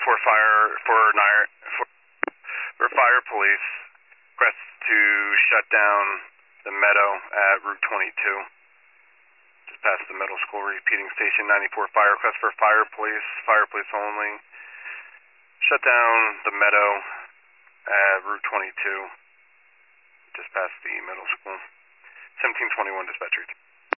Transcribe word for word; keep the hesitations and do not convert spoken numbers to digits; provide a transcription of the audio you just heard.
ninety-four fire for nine for, for fire police. Request to shut down the meadow at Route twenty-two. Just past the middle school. Repeating station ninety-four fire request for fire police. Fire police only. Shut down the meadow at Route twenty-two. Just past the middle school. seventeen twenty-one dispatcher.